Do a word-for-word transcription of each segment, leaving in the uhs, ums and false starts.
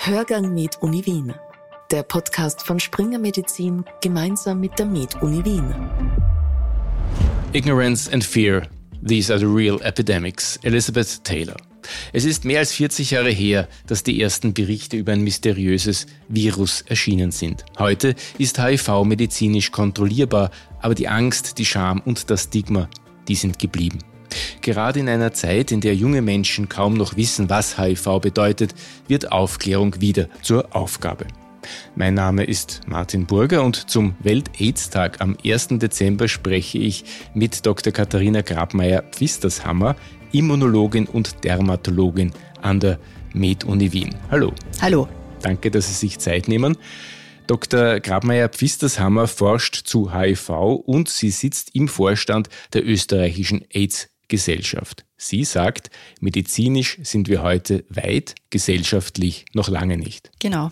Hörgang Med-Uni Wien, der Podcast von Springer Medizin gemeinsam mit der Med-Uni Wien. Ignorance and fear, these are the real epidemics. Elizabeth Taylor. Es ist mehr als vierzig Jahre her, dass die ersten Berichte über ein mysteriöses Virus erschienen sind. Heute ist H I V medizinisch kontrollierbar, aber die Angst, die Scham und das Stigma, die sind geblieben. Gerade in einer Zeit, in der junge Menschen kaum noch wissen, was H I V bedeutet, wird Aufklärung wieder zur Aufgabe. Mein Name ist Martin Burger und zum Welt-Aids-Tag am ersten Dezember spreche ich mit Doktor Katharina Grabmaier-Pfistershammer, Immunologin und Dermatologin an der Med-Uni Wien. Hallo. Hallo. Danke, dass Sie sich Zeit nehmen. Doktor Grabmaier-Pfistershammer forscht zu H I V und sie sitzt im Vorstand der österreichischen AIDS-Gesellschaft. Sie sagt, medizinisch sind wir heute weit, gesellschaftlich noch lange nicht. Genau.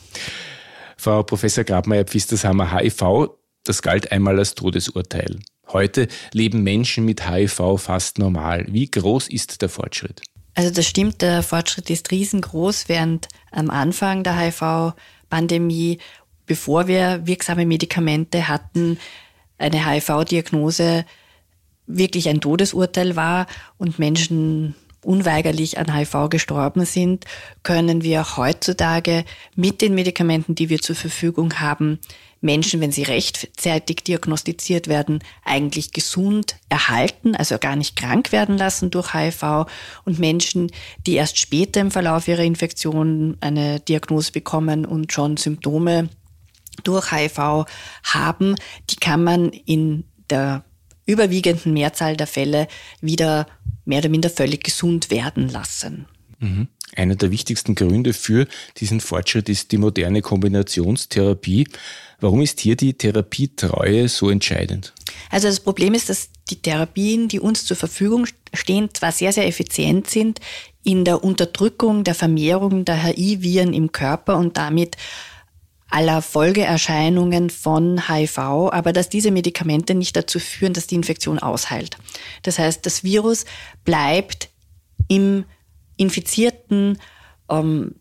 Frau Professor Grabmaier-Pfistershammer, H I V, das galt einmal als Todesurteil. Heute leben Menschen mit H I V fast normal. Wie groß ist der Fortschritt? Also das stimmt, der Fortschritt ist riesengroß, während am Anfang der H I V-Pandemie, bevor wir wirksame Medikamente hatten, eine H I V-Diagnose wirklich ein Todesurteil war und Menschen unweigerlich an H I V gestorben sind, können wir auch heutzutage mit den Medikamenten, die wir zur Verfügung haben, Menschen, wenn sie rechtzeitig diagnostiziert werden, eigentlich gesund erhalten, also gar nicht krank werden lassen durch H I V. Und Menschen, die erst später im Verlauf ihrer Infektion eine Diagnose bekommen und schon Symptome durch H I V haben, die kann man in der überwiegenden Mehrzahl der Fälle wieder mehr oder minder völlig gesund werden lassen. Mhm. Einer der wichtigsten Gründe für diesen Fortschritt ist die moderne Kombinationstherapie. Warum ist hier die Therapietreue so entscheidend? Also das Problem ist, dass die Therapien, die uns zur Verfügung stehen, zwar sehr, sehr effizient sind in der Unterdrückung der Vermehrung der H I-Viren im Körper und damit aller Folgeerscheinungen von H I V, aber dass diese Medikamente nicht dazu führen, dass die Infektion ausheilt. Das heißt, das Virus bleibt im Infizierten ähm,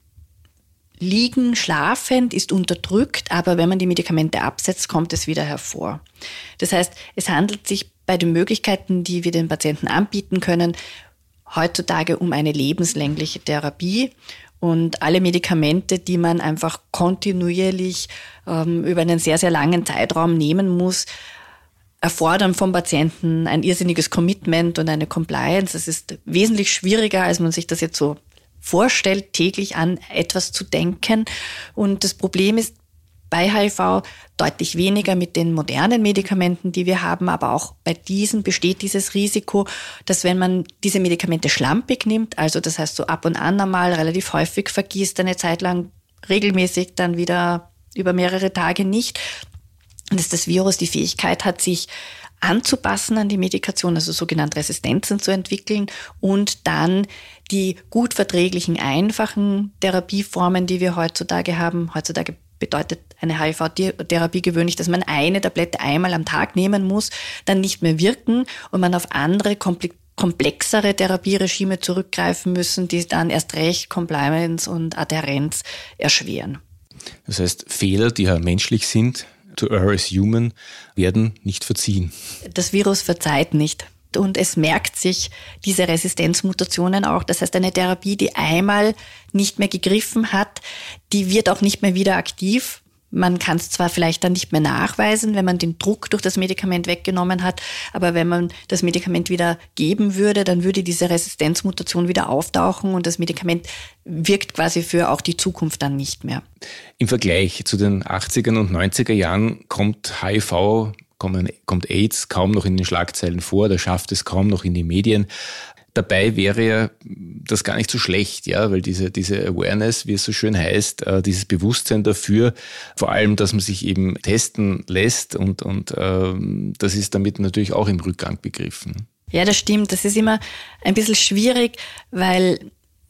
liegen, schlafend, ist unterdrückt, aber wenn man die Medikamente absetzt, kommt es wieder hervor. Das heißt, es handelt sich bei den Möglichkeiten, die wir den Patienten anbieten können, heutzutage um eine lebenslängliche Therapie. Und alle Medikamente, die man einfach kontinuierlich ähm, über einen sehr, sehr langen Zeitraum nehmen muss, erfordern vom Patienten ein irrsinniges Commitment und eine Compliance. Es ist wesentlich schwieriger, als man sich das jetzt so vorstellt, täglich an etwas zu denken. Und das Problem ist bei H I V deutlich weniger mit den modernen Medikamenten, die wir haben, aber auch bei diesen besteht dieses Risiko, dass wenn man diese Medikamente schlampig nimmt, also das heißt so ab und an einmal relativ häufig vergisst, eine Zeit lang regelmäßig, dann wieder über mehrere Tage nicht, dass das Virus die Fähigkeit hat, sich anzupassen an die Medikation, also sogenannte Resistenzen zu entwickeln und dann die gut verträglichen, einfachen Therapieformen, die wir heutzutage haben, heutzutage bedeutet eine H I V-Therapie gewöhnlich, dass man eine Tablette einmal am Tag nehmen muss, dann nicht mehr wirken und man auf andere komplexere Therapieregime zurückgreifen müssen, die dann erst recht Compliance und Adhärenz erschweren. Das heißt, Fehler, die ja menschlich sind, to err is human, werden nicht verziehen. Das Virus verzeiht nicht. Und es merkt sich diese Resistenzmutationen auch. Das heißt, eine Therapie, die einmal nicht mehr gegriffen hat, die wird auch nicht mehr wieder aktiv. Man kann es zwar vielleicht dann nicht mehr nachweisen, wenn man den Druck durch das Medikament weggenommen hat, aber wenn man das Medikament wieder geben würde, dann würde diese Resistenzmutation wieder auftauchen und das Medikament wirkt quasi für auch die Zukunft dann nicht mehr. Im Vergleich zu den achtziger und neunziger Jahren kommt H I V kommt AIDS kaum noch in den Schlagzeilen vor, da schafft es kaum noch in die Medien. Dabei wäre ja das gar nicht so schlecht, ja, weil diese, diese Awareness, wie es so schön heißt, äh, dieses Bewusstsein dafür, vor allem, dass man sich eben testen lässt und, und äh, das ist damit natürlich auch im Rückgang begriffen. Ja, das stimmt. Das ist immer ein bisschen schwierig, weil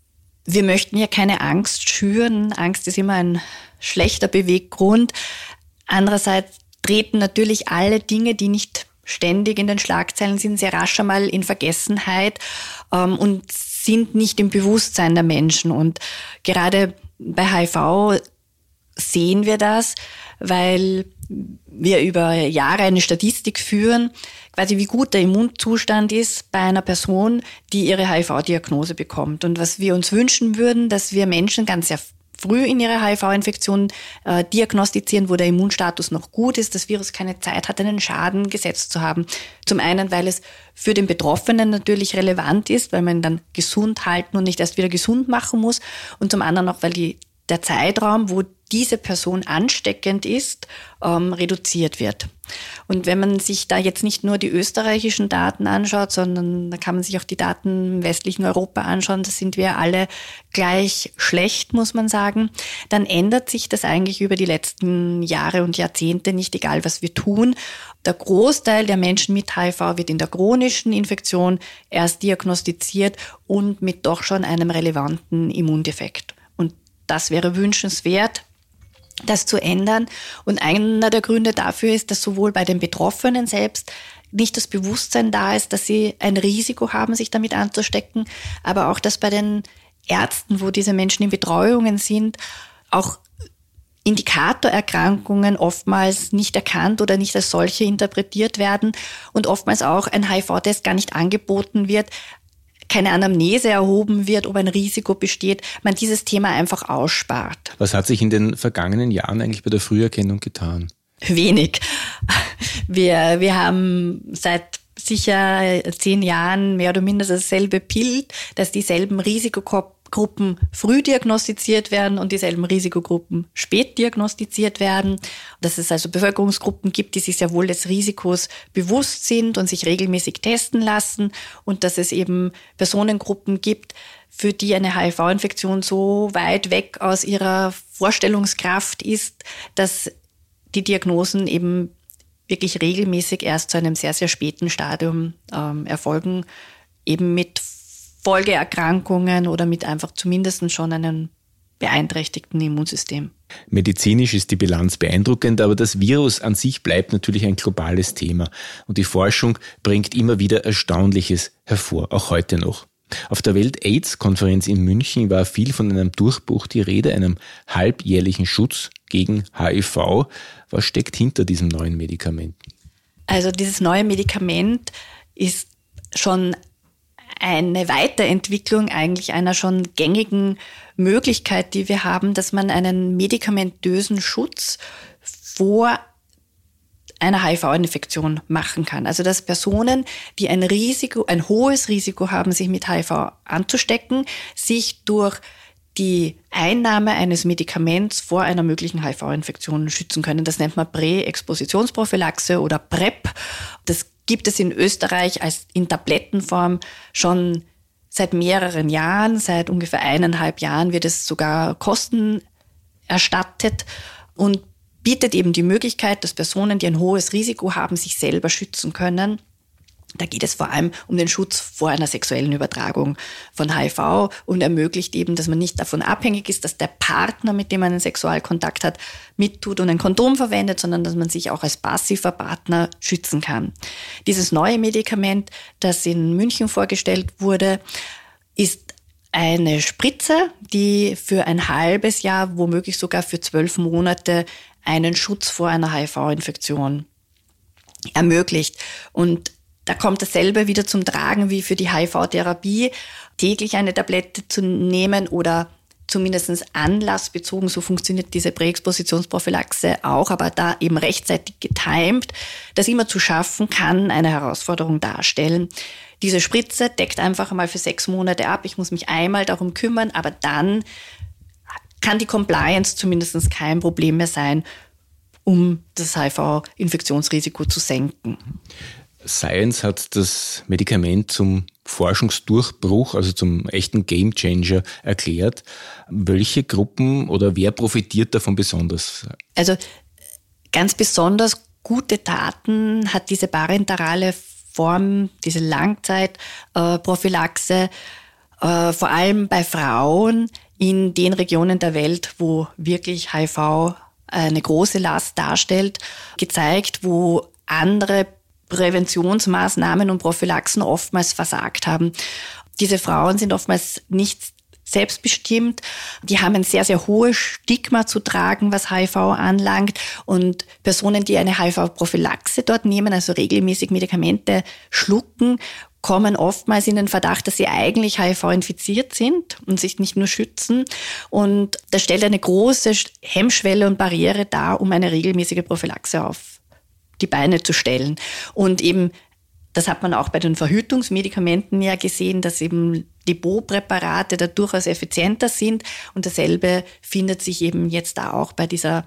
wir möchten ja keine Angst schüren. Angst ist immer ein schlechter Beweggrund. Andererseits treten natürlich alle Dinge, die nicht ständig in den Schlagzeilen sind, sehr rasch einmal in Vergessenheit ähm, und sind nicht im Bewusstsein der Menschen. Und gerade bei H I V sehen wir das, weil wir über Jahre eine Statistik führen, quasi wie gut der Immunzustand ist bei einer Person, die ihre H I V-Diagnose bekommt. Und was wir uns wünschen würden, dass wir Menschen ganz sehr früh in ihre H I V-Infektion äh, diagnostizieren, wo der Immunstatus noch gut ist, das Virus keine Zeit hat, einen Schaden gesetzt zu haben. Zum einen, weil es für den Betroffenen natürlich relevant ist, weil man ihn dann gesund halten und nicht erst wieder gesund machen muss. Und zum anderen auch, weil die, der Zeitraum, wo diese Person ansteckend ist, ähm, reduziert wird. Und wenn man sich da jetzt nicht nur die österreichischen Daten anschaut, sondern da kann man sich auch die Daten im westlichen Europa anschauen, da sind wir alle gleich schlecht, muss man sagen, dann ändert sich das eigentlich über die letzten Jahre und Jahrzehnte nicht, egal was wir tun. Der Großteil der Menschen mit H I V wird in der chronischen Infektion erst diagnostiziert und mit doch schon einem relevanten Immundefekt. Und das wäre wünschenswert, das zu ändern. Und einer der Gründe dafür ist, dass sowohl bei den Betroffenen selbst nicht das Bewusstsein da ist, dass sie ein Risiko haben, sich damit anzustecken, aber auch, dass bei den Ärzten, wo diese Menschen in Betreuungen sind, auch Indikatorerkrankungen oftmals nicht erkannt oder nicht als solche interpretiert werden und oftmals auch ein H I V-Test gar nicht angeboten wird, keine Anamnese erhoben wird, ob ein Risiko besteht, man dieses Thema einfach ausspart. Was hat sich in den vergangenen Jahren eigentlich bei der Früherkennung getan? Wenig. Wir, wir haben seit sicher zehn Jahren mehr oder minder dasselbe Bild, dass dieselben Risikogruppen früh diagnostiziert werden und dieselben Risikogruppen spät diagnostiziert werden. Dass es also Bevölkerungsgruppen gibt, die sich sehr wohl des Risikos bewusst sind und sich regelmäßig testen lassen und dass es eben Personengruppen gibt, für die eine H I V-Infektion so weit weg aus ihrer Vorstellungskraft ist, dass die Diagnosen eben wirklich regelmäßig erst zu einem sehr, sehr späten Stadium ähm, erfolgen, eben mit Folgeerkrankungen oder mit einfach zumindest schon einem beeinträchtigten Immunsystem. Medizinisch ist die Bilanz beeindruckend, aber das Virus an sich bleibt natürlich ein globales Thema und die Forschung bringt immer wieder Erstaunliches hervor, auch heute noch. Auf der Welt-AIDS-Konferenz in München war viel von einem Durchbruch die Rede, einem halbjährlichen Schutz gegen H I V. Was steckt hinter diesem neuen Medikament? Also dieses neue Medikament ist schon eine Weiterentwicklung eigentlich einer schon gängigen Möglichkeit, die wir haben, dass man einen medikamentösen Schutz vor einer H I V-Infektion machen kann. Also dass Personen, die ein Risiko, ein hohes Risiko haben, sich mit H I V anzustecken, sich durch die Einnahme eines Medikaments vor einer möglichen H I V-Infektion schützen können. Das nennt man Prä-Expositionsprophylaxe oder PrEP. Das gibt es in Österreich als in Tablettenform schon seit mehreren Jahren. Seit ungefähr eineinhalb Jahren wird es sogar kostenerstattet und bietet eben die Möglichkeit, dass Personen, die ein hohes Risiko haben, sich selber schützen können. Da geht es vor allem um den Schutz vor einer sexuellen Übertragung von H I V und ermöglicht eben, dass man nicht davon abhängig ist, dass der Partner, mit dem man einen Sexualkontakt hat, mittut und ein Kondom verwendet, sondern dass man sich auch als passiver Partner schützen kann. Dieses neue Medikament, das in München vorgestellt wurde, ist eine Spritze, die für ein halbes Jahr, womöglich sogar für zwölf Monate einen Schutz vor einer H I V-Infektion ermöglicht. Und da kommt dasselbe wieder zum Tragen wie für die H I V-Therapie, täglich eine Tablette zu nehmen oder zumindest anlassbezogen, so funktioniert diese Präexpositionsprophylaxe auch, aber da eben rechtzeitig getimt, das immer zu schaffen, kann eine Herausforderung darstellen. Diese Spritze deckt einfach mal für sechs Monate ab. Ich muss mich einmal darum kümmern, aber dann kann die Compliance zumindest kein Problem mehr sein, um das H I V-Infektionsrisiko zu senken. Science hat das Medikament zum Forschungsdurchbruch, also zum echten Gamechanger erklärt. Welche Gruppen oder wer profitiert davon besonders? Also ganz besonders gute Daten hat diese parenterale Form, diese Langzeitprophylaxe, äh, vor allem bei Frauen in den Regionen der Welt, wo wirklich H I V eine große Last darstellt, gezeigt, wo andere Präventionsmaßnahmen und Prophylaxen oftmals versagt haben. Diese Frauen sind oftmals nicht selbstbestimmt. Die haben ein sehr, sehr hohes Stigma zu tragen, was H I V anlangt. Und Personen, die eine H I V-Prophylaxe dort nehmen, also regelmäßig Medikamente schlucken, kommen oftmals in den Verdacht, dass sie eigentlich H I V-infiziert sind und sich nicht nur schützen. Und das stellt eine große Hemmschwelle und Barriere dar, um eine regelmäßige Prophylaxe auf die Beine zu stellen. Und eben, das hat man auch bei den Verhütungsmedikamenten ja gesehen, dass eben Depotpräparate da durchaus effizienter sind. Und dasselbe findet sich eben jetzt da auch bei dieser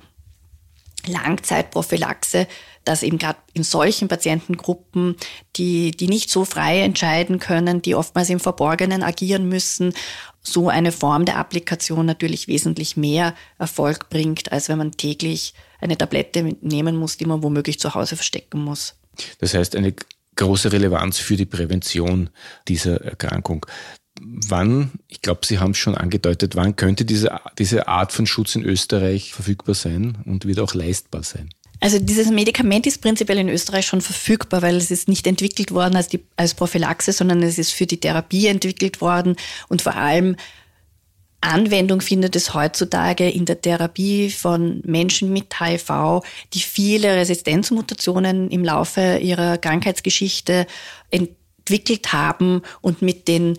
Langzeitprophylaxe, dass eben gerade in solchen Patientengruppen, die, die nicht so frei entscheiden können, die oftmals im Verborgenen agieren müssen, so eine Form der Applikation natürlich wesentlich mehr Erfolg bringt, als wenn man täglich eine Tablette nehmen muss, die man womöglich zu Hause verstecken muss. Das heißt, eine große Relevanz für die Prävention dieser Erkrankung. Wann, ich glaube, Sie haben es schon angedeutet, wann könnte diese, diese Art von Schutz in Österreich verfügbar sein und wird auch leistbar sein? Also dieses Medikament ist prinzipiell in Österreich schon verfügbar, weil es ist nicht entwickelt worden als, die, als Prophylaxe, sondern es ist für die Therapie entwickelt worden und vor allem Anwendung findet es heutzutage in der Therapie von Menschen mit H I V, die viele Resistenzmutationen im Laufe ihrer Krankheitsgeschichte entwickelt haben und mit den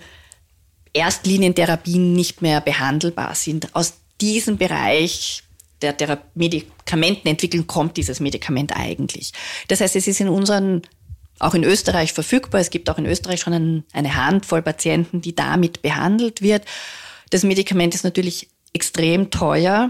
Erstlinientherapien nicht mehr behandelbar sind. Aus diesem Bereich der Thera- Medikamentenentwicklung kommt dieses Medikament eigentlich. Das heißt, es ist in unseren, auch in Österreich verfügbar. Es gibt auch in Österreich schon ein, eine Handvoll Patienten, die damit behandelt wird. Das Medikament ist natürlich extrem teuer,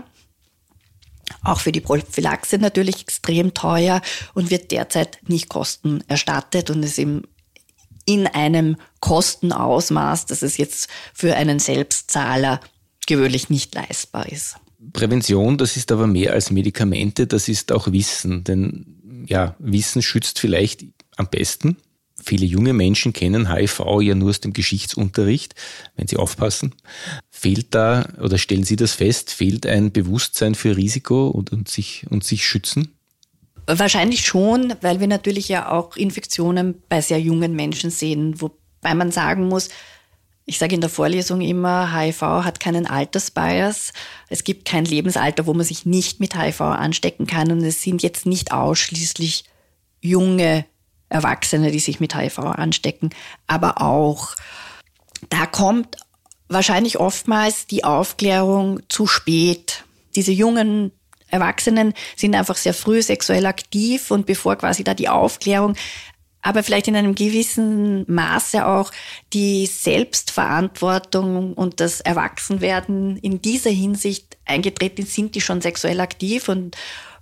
auch für die Prophylaxe natürlich extrem teuer und wird derzeit nicht kostenerstattet und ist im in einem Kostenausmaß, dass es jetzt für einen Selbstzahler gewöhnlich nicht leistbar ist. Prävention, das ist aber mehr als Medikamente, das ist auch Wissen. Denn ja, Wissen schützt vielleicht am besten. Viele junge Menschen kennen H I V ja nur aus dem Geschichtsunterricht, wenn sie aufpassen. Fehlt da, oder stellen Sie das fest, fehlt ein Bewusstsein für Risiko und, und, sich, und sich schützen? Wahrscheinlich schon, weil wir natürlich ja auch Infektionen bei sehr jungen Menschen sehen, wobei man sagen muss, ich sage in der Vorlesung immer, H I V hat keinen Altersbias. Es gibt kein Lebensalter, wo man sich nicht mit H I V anstecken kann und es sind jetzt nicht ausschließlich junge Erwachsene, die sich mit H I V anstecken, aber auch, da kommt wahrscheinlich oftmals die Aufklärung zu spät. Diese jungen Erwachsenen sind einfach sehr früh sexuell aktiv und bevor quasi da die Aufklärung, aber vielleicht in einem gewissen Maße auch die Selbstverantwortung und das Erwachsenwerden in dieser Hinsicht eingetreten sind, die schon sexuell aktiv und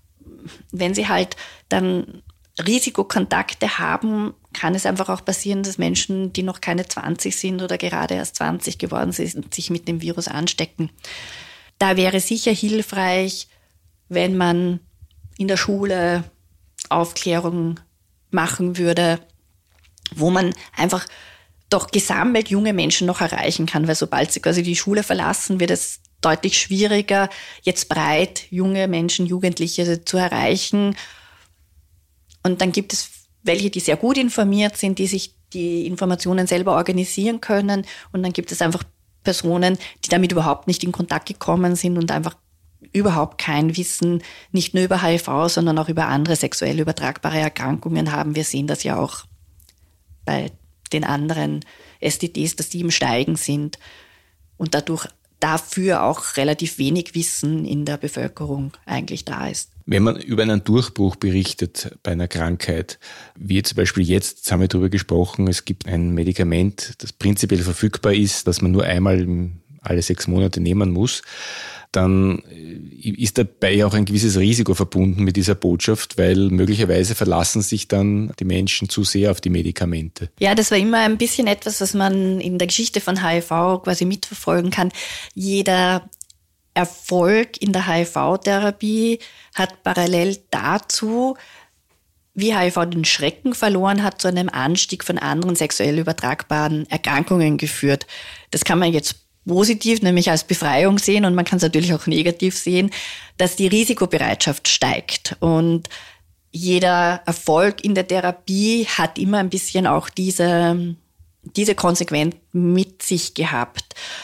wenn sie halt dann Risikokontakte haben, kann es einfach auch passieren, dass Menschen, die noch keine zwanzig sind oder gerade erst zwanzig geworden sind, sich mit dem Virus anstecken. Da wäre sicher hilfreich, wenn man in der Schule Aufklärung machen würde, wo man einfach doch gesammelt junge Menschen noch erreichen kann, weil sobald sie quasi die Schule verlassen, wird es deutlich schwieriger, jetzt breit junge Menschen, Jugendliche zu erreichen. Und dann gibt es welche, die sehr gut informiert sind, die sich die Informationen selber organisieren können. Und dann gibt es einfach Personen, die damit überhaupt nicht in Kontakt gekommen sind und einfach überhaupt kein Wissen, nicht nur über H I V, sondern auch über andere sexuell übertragbare Erkrankungen haben. Wir sehen das ja auch bei den anderen S T Ds, dass die im Steigen sind und dadurch dafür auch relativ wenig Wissen in der Bevölkerung eigentlich da ist. Wenn man über einen Durchbruch berichtet bei einer Krankheit, wie zum Beispiel jetzt, jetzt haben wir darüber gesprochen, es gibt ein Medikament, das prinzipiell verfügbar ist, das man nur einmal alle sechs Monate nehmen muss, dann ist dabei auch ein gewisses Risiko verbunden mit dieser Botschaft, weil möglicherweise verlassen sich dann die Menschen zu sehr auf die Medikamente. Ja, das war immer ein bisschen etwas, was man in der Geschichte von H I V quasi mitverfolgen kann. Jeder Erfolg in der H I V-Therapie hat parallel dazu, wie H I V den Schrecken verloren hat, zu einem Anstieg von anderen sexuell übertragbaren Erkrankungen geführt. Das kann man jetzt positiv, nämlich als Befreiung sehen und man kann es natürlich auch negativ sehen, dass die Risikobereitschaft steigt. Und jeder Erfolg in der Therapie hat immer ein bisschen auch diese, diese Konsequenz mit sich gehabt.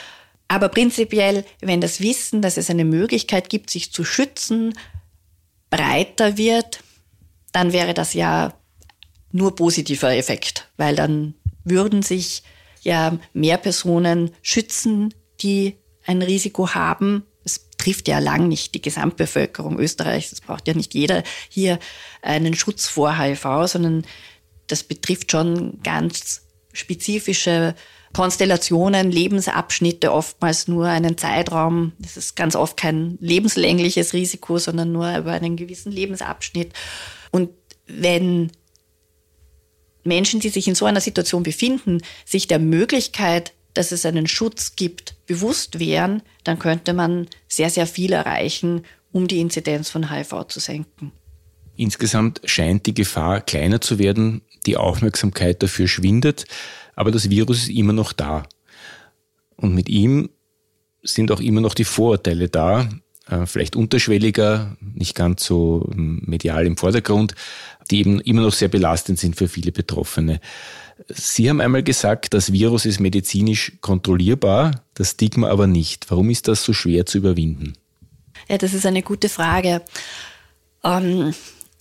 Aber prinzipiell, wenn das Wissen, dass es eine Möglichkeit gibt, sich zu schützen, breiter wird, dann wäre das ja nur positiver Effekt, weil dann würden sich ja mehr Personen schützen, die ein Risiko haben. Es trifft ja lang nicht die Gesamtbevölkerung Österreichs. Es braucht ja nicht jeder hier einen Schutz vor H I V, sondern das betrifft schon ganz spezifische Konstellationen, Lebensabschnitte, oftmals nur einen Zeitraum. Das ist ganz oft kein lebenslängliches Risiko, sondern nur über einen gewissen Lebensabschnitt. Und wenn Menschen, die sich in so einer Situation befinden, sich der Möglichkeit, dass es einen Schutz gibt, bewusst wären, dann könnte man sehr, sehr viel erreichen, um die Inzidenz von H I V zu senken. Insgesamt scheint die Gefahr kleiner zu werden, die Aufmerksamkeit dafür schwindet, aber das Virus ist immer noch da. Und mit ihm sind auch immer noch die Vorurteile da, vielleicht unterschwelliger, nicht ganz so medial im Vordergrund, die eben immer noch sehr belastend sind für viele Betroffene. Sie haben einmal gesagt, das Virus ist medizinisch kontrollierbar, das Stigma aber nicht. Warum ist das so schwer zu überwinden? Ja, das ist eine gute Frage. Ähm,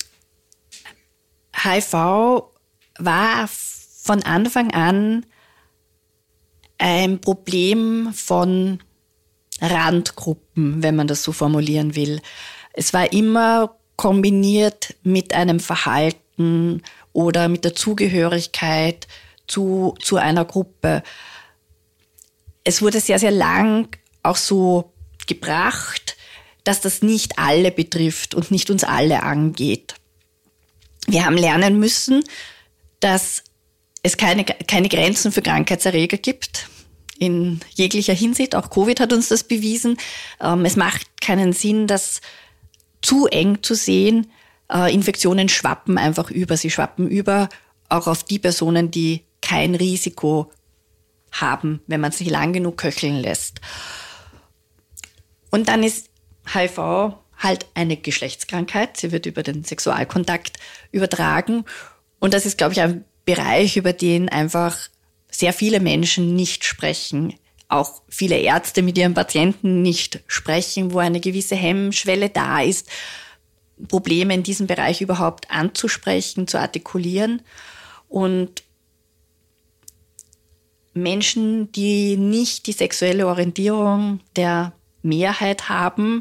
H I V war von Anfang an ein Problem von Randgruppen, wenn man das so formulieren will. Es war immer kombiniert mit einem Verhalten oder mit der Zugehörigkeit zu, zu einer Gruppe. Es wurde sehr, sehr lang auch so gebracht, dass das nicht alle betrifft und nicht uns alle angeht. Wir haben lernen müssen, dass es keine, keine Grenzen für Krankheitserreger gibt. In jeglicher Hinsicht, auch Covid hat uns das bewiesen. Ähm, es macht keinen Sinn, das zu eng zu sehen. Äh, Infektionen schwappen einfach über. Sie schwappen über auch auf die Personen, die kein Risiko haben, wenn man sich lang genug köcheln lässt. Und dann ist H I V halt eine Geschlechtskrankheit. Sie wird über den Sexualkontakt übertragen. Und das ist, glaube ich, ein Bereich, über den einfach sehr viele Menschen nicht sprechen. Auch viele Ärzte mit ihren Patienten nicht sprechen, wo eine gewisse Hemmschwelle da ist, Probleme in diesem Bereich überhaupt anzusprechen, zu artikulieren. Und Menschen, die nicht die sexuelle Orientierung der Mehrheit haben,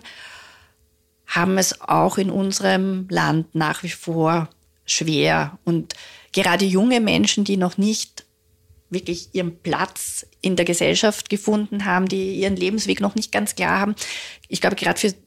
haben es auch in unserem Land nach wie vor schwer. Und gerade junge Menschen, die noch nicht wirklich ihren Platz in der Gesellschaft gefunden haben, die ihren Lebensweg noch nicht ganz klar haben, ich glaube, gerade für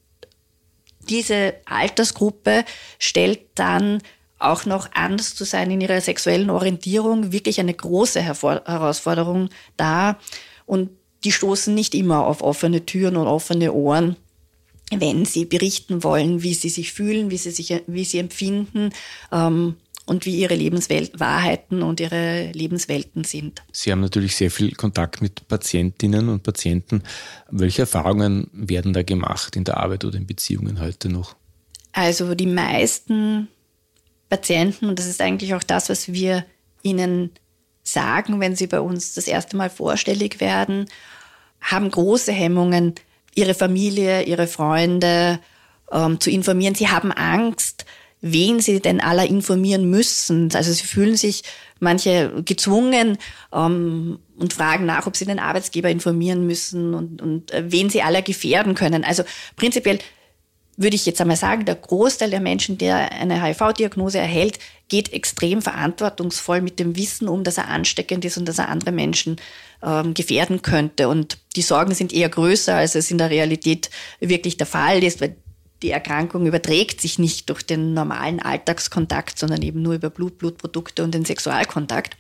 diese Altersgruppe stellt dann auch noch anders zu sein in ihrer sexuellen Orientierung wirklich eine große Hervor- Herausforderung dar. Und die stoßen nicht immer auf offene Türen und offene Ohren, wenn sie berichten wollen, wie sie sich fühlen, wie sie sich, wie sie empfinden ähm, und wie ihre Lebenswahrheiten und ihre Lebenswelten sind. Sie haben natürlich sehr viel Kontakt mit Patientinnen und Patienten. Welche Erfahrungen werden da gemacht in der Arbeit oder in Beziehungen heute noch? Also die meisten Patienten, und das ist eigentlich auch das, was wir ihnen sagen, wenn sie bei uns das erste Mal vorstellig werden, haben große Hemmungen, ihre Familie, ihre Freunde ähm, zu informieren. Sie haben Angst, wen sie denn aller informieren müssen. Also sie fühlen sich manche gezwungen ähm, und fragen nach, ob sie den Arbeitsgeber informieren müssen und, und äh, wen sie aller gefährden können. Also prinzipiell würde ich jetzt einmal sagen, der Großteil der Menschen, der eine H I V-Diagnose erhält, geht extrem verantwortungsvoll mit dem Wissen um, dass er ansteckend ist und dass er andere Menschen ähm, gefährden könnte. Und die Sorgen sind eher größer, als es in der Realität wirklich der Fall ist, weil die Erkrankung überträgt sich nicht durch den normalen Alltagskontakt, sondern eben nur über Blut, Blutprodukte und den Sexualkontakt.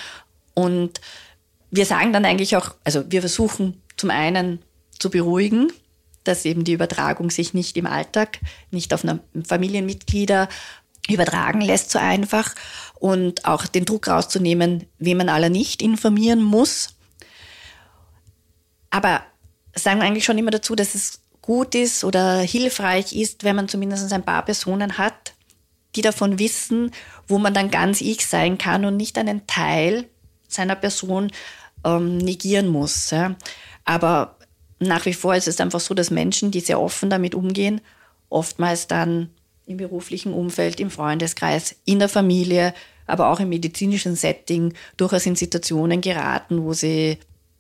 Und wir sagen dann eigentlich auch, also wir versuchen zum einen zu beruhigen, dass eben die Übertragung sich nicht im Alltag, nicht auf Familienmitglieder übertragen lässt so einfach und auch den Druck rauszunehmen, wen man aller nicht informieren muss. Aber sagen wir eigentlich schon immer dazu, dass es gut ist oder hilfreich ist, wenn man zumindest ein paar Personen hat, die davon wissen, wo man dann ganz ich sein kann und nicht einen Teil seiner Person ähm, negieren muss. Ja. Aber nach wie vor ist es einfach so, dass Menschen, die sehr offen damit umgehen, oftmals dann im beruflichen Umfeld, im Freundeskreis, in der Familie, aber auch im medizinischen Setting durchaus in Situationen geraten, wo sie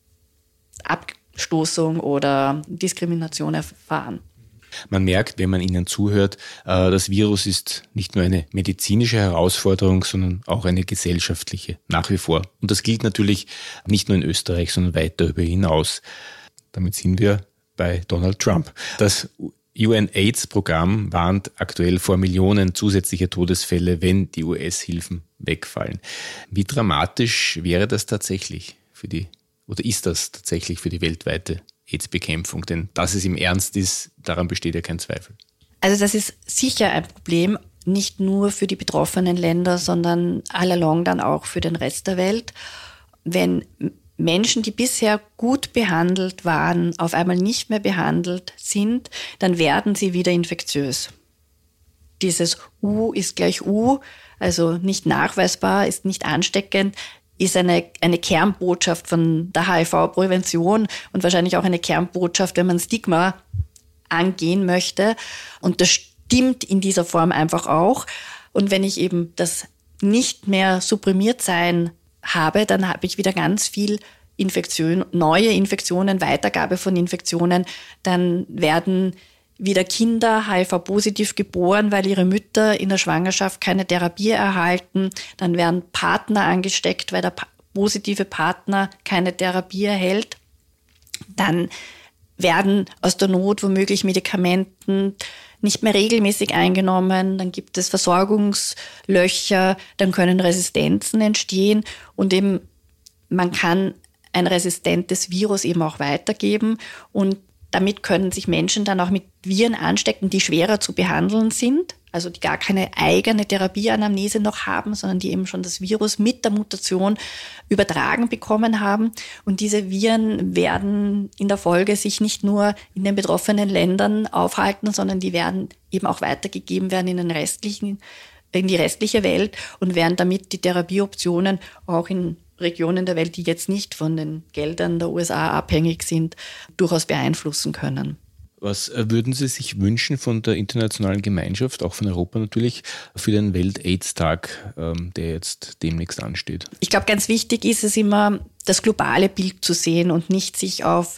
Abstoßung oder Diskrimination erfahren. Man merkt, wenn man ihnen zuhört, das Virus ist nicht nur eine medizinische Herausforderung, sondern auch eine gesellschaftliche, nach wie vor. Und das gilt natürlich nicht nur in Österreich, sondern weit darüber hinaus. Damit sind wir bei Donald Trump. Das U N-AIDS-Programm warnt aktuell vor Millionen zusätzlicher Todesfälle, wenn die U S-Hilfen wegfallen. Wie dramatisch wäre das tatsächlich für die, oder ist das tatsächlich für die weltweite AIDS-Bekämpfung? Denn dass es im Ernst ist, daran besteht ja kein Zweifel. Also das ist sicher ein Problem, nicht nur für die betroffenen Länder, sondern all along dann auch für den Rest der Welt. Wenn Menschen, die bisher gut behandelt waren, auf einmal nicht mehr behandelt sind, dann werden sie wieder infektiös. Dieses U ist gleich U, also nicht nachweisbar, ist nicht ansteckend, ist eine, eine Kernbotschaft von der H I V-Prävention und wahrscheinlich auch eine Kernbotschaft, wenn man Stigma angehen möchte. Und das stimmt in dieser Form einfach auch. Und wenn ich eben das nicht mehr supprimiert sein habe, dann habe ich wieder ganz viel Infektion, neue Infektionen, Weitergabe von Infektionen. Dann werden wieder Kinder H I V-positiv geboren, weil ihre Mütter in der Schwangerschaft keine Therapie erhalten. Dann werden Partner angesteckt, weil der positive Partner keine Therapie erhält. Dann werden aus der Not womöglich Medikamenten nicht mehr regelmäßig eingenommen. Dann gibt es Versorgungslöcher, dann können Resistenzen entstehen und eben man kann ein resistentes Virus eben auch weitergeben und damit können sich Menschen dann auch mit Viren anstecken, die schwerer zu behandeln sind, also die gar keine eigene Therapieanamnese noch haben, sondern die eben schon das Virus mit der Mutation übertragen bekommen haben. Und diese Viren werden in der Folge sich nicht nur in den betroffenen Ländern aufhalten, sondern die werden eben auch weitergegeben werden in den restlichen, in die restliche Welt und werden damit die Therapieoptionen auch in Regionen der Welt, die jetzt nicht von den Geldern der U S A abhängig sind, durchaus beeinflussen können. Was würden Sie sich wünschen von der internationalen Gemeinschaft, auch von Europa natürlich, für den Welt-AIDS-Tag, der jetzt demnächst ansteht? Ich glaube, ganz wichtig ist es immer, das globale Bild zu sehen und nicht sich auf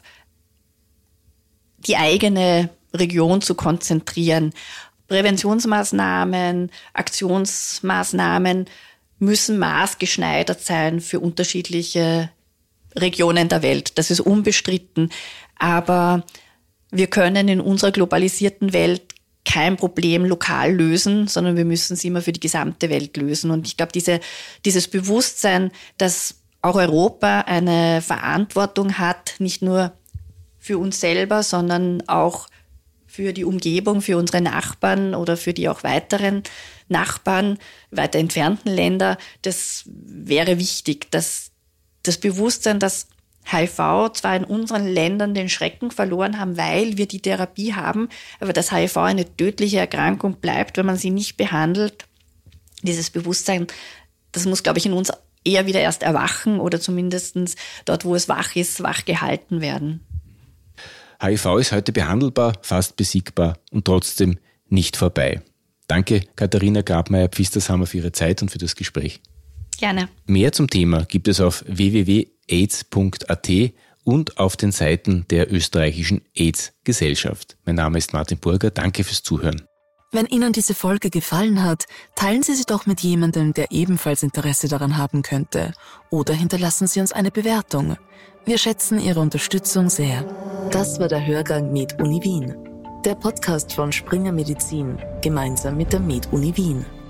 die eigene Region zu konzentrieren. Präventionsmaßnahmen, Aktionsmaßnahmen müssen maßgeschneidert sein für unterschiedliche Regionen der Welt. Das ist unbestritten. Aber wir können in unserer globalisierten Welt kein Problem lokal lösen, sondern wir müssen es immer für die gesamte Welt lösen. Und ich glaube, diese, dieses Bewusstsein, dass auch Europa eine Verantwortung hat, nicht nur für uns selber, sondern auch für die Umgebung, für unsere Nachbarn oder für die auch weiteren Nachbarn, weiter entfernten Länder, das wäre wichtig. Dass das Bewusstsein, dass H I V zwar in unseren Ländern den Schrecken verloren haben, weil wir die Therapie haben, aber dass H I V eine tödliche Erkrankung bleibt, wenn man sie nicht behandelt. Dieses Bewusstsein, das muss, glaube ich, in uns eher wieder erst erwachen oder zumindest dort, wo es wach ist, wach gehalten werden. H I V ist heute behandelbar, fast besiegbar und trotzdem nicht vorbei. Danke, Katharina Grabmaier-Pfistershammer, für Ihre Zeit und für das Gespräch. Gerne. Mehr zum Thema gibt es auf w w w punkt aids punkt a t und auf den Seiten der österreichischen AIDS-Gesellschaft. Mein Name ist Martin Burger. Danke fürs Zuhören. Wenn Ihnen diese Folge gefallen hat, teilen Sie sie doch mit jemandem, der ebenfalls Interesse daran haben könnte. Oder hinterlassen Sie uns eine Bewertung. Wir schätzen Ihre Unterstützung sehr. Das war der Hörgang Med Uni Wien. Der Podcast von Springer Medizin, gemeinsam mit der Med Uni Wien.